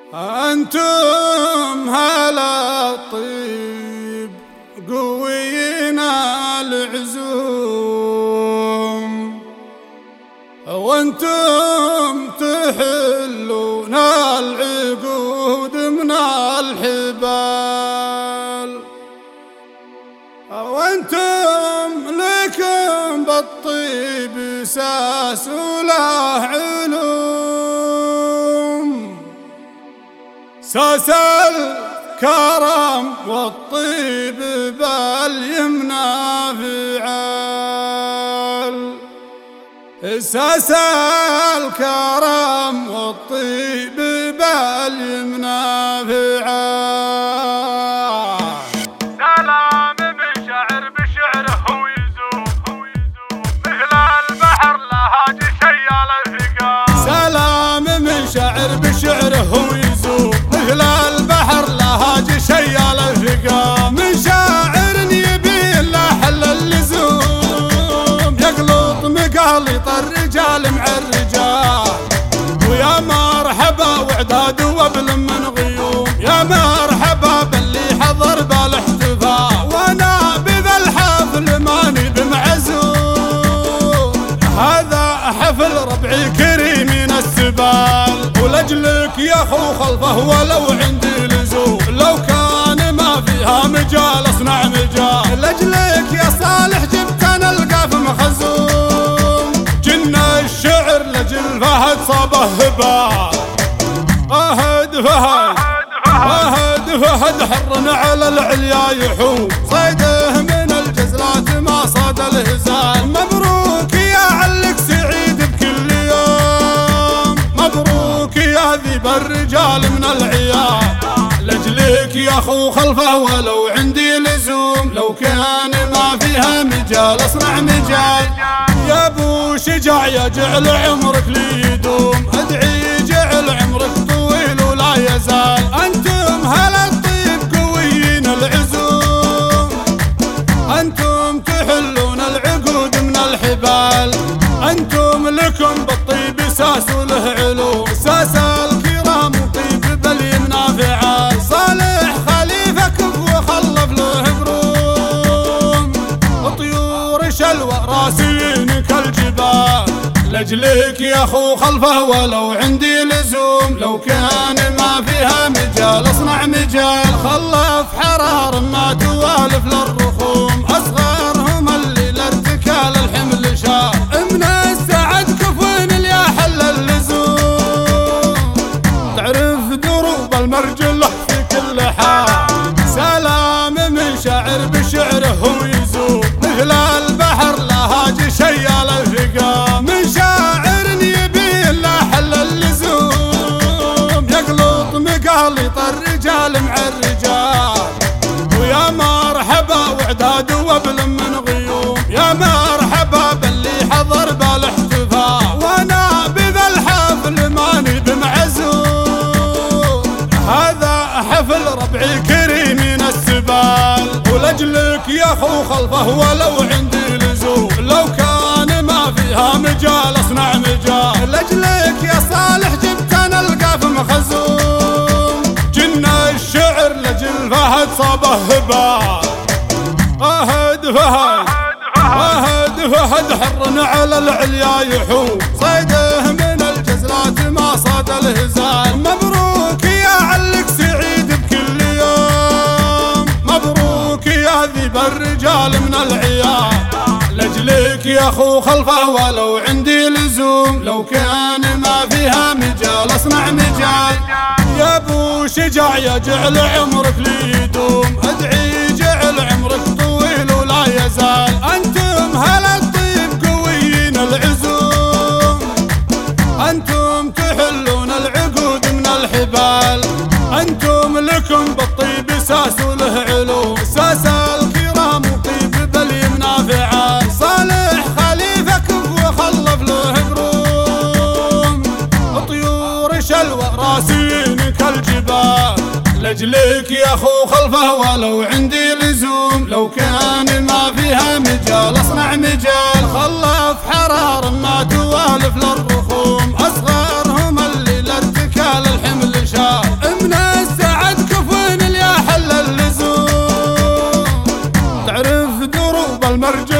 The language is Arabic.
أنتم هلا الطيب قويين العزوم، وانتم تحلون العقود من الحبال، وانتم لكم بالطيب ساس وله علوم، ساس الكرم والطيب باليمنى فعال، ساس الكرم والطيب باليمنى فعال. سلام من شعر بشعره ويزوم مثل البحر لهاج شيال الثقال. سلام من شعر بشعره ويزوم مثل البحر لهاج شيال الثقال، من شاعر يبي له حل اللزوم، يقلط مقاليط الرجال مع الرجال، ويا مرحبا وعداد وابل من غيوم، يا مرحبا باللي حضر بالاحتفال، وانا بذا الحفل ماني بمعزوم، هذا حفل ربعي كريمين السبال، ولجلك يا اخو خلفه ولو عندي لزوم، لو كان ما فيها مجال اصنع مجال، لجلك يا صالح جبت انا القاف مخزوم، جن الشعر لجل فهد صابه هبال، فهد حر على العليا يحوم، صيده من الجزلات ما صاد الهزال، مبروك يا علك سعيد بكل يوم، مبروك يا ذيب الرجال من العيال، لجلك يا اخو خلفه ولو عندي لزوم، لو كان ما فيها مجال اصنع مجال، يا ابو شجاع يا جعل عمرك لي يدوم، ادعي جعل عمرك طويل ولا يزال، انتم هلا الطيب قويين العزوم، انتم تحلون العقود من الحبال، انتم لكم بالطيب ساس وله علوم، ساس الكرام وطيب باليمنى فعال، صالح خليفه كف وخلف له قروم، طيور شلوى راسين كالجبال، لجلك يا اخو خلفه ولو عندي لزوم، لو كان ما فيها مجال اصنع مجال، خلف حرار ما توالف للرخوم، اصغرهم اللي لارتكال الحمل شال، من السعد كفوين اللي حل اللزوم، تعرف دروب المرجله في كل حال، سلام من شاعر بشعره ويزوم مثل البحر لهاج شيال الثقال، من شاعر يبي له حل اللزوم، يقلط مقاليط الرجال مع الرجال، ويا مرحبا وعداد وابل من غيوم، يا مرحبا باللي حضر بالاحتفال، وانا بذا الحفل ماني بمعزوم، هذا حفل ربعي كريمين السبال، ولجلك يا اخو خلفه ولو عندي لزوم، لو كان ما فيها مجال اصنع مجال، لجلك يا صالح جبت انا القاف مخزوم، جن الشعر لجل فهد صابه هبال، فهد حر على العليا يحوم، صيده من الجزلات ما صاد الهزال، مبروك يا علك سعيد بكل يوم، مبروك يا ذيب الرجال من العيال، لجلك يا اخو خلفه ولو عندي لزوم، لو كان ما فيها مجال اصنع مجال، يا ابو شجاع يا جعل عمرك لي يدوم، ادعي جعل عمرك طويل ولا يزال، انتم هلا الطيب قويين العزوم، انتم تحلون العقود من الحبال، انتم لكم بالطيب ساس وله علوم، ساس الكرام وطيب باليمنى فعال، صالح خليفه كف وخلف له قروم، طيور شلوى راسين كالجبال، لجلك يا اخو خلفه ولو عندي لزوم، لو كان ما فيها مجال اصنع مجال، خلف حرار ما توالف للرخوم، اصغرهم اللي لارتكال الحمل شال، المرجان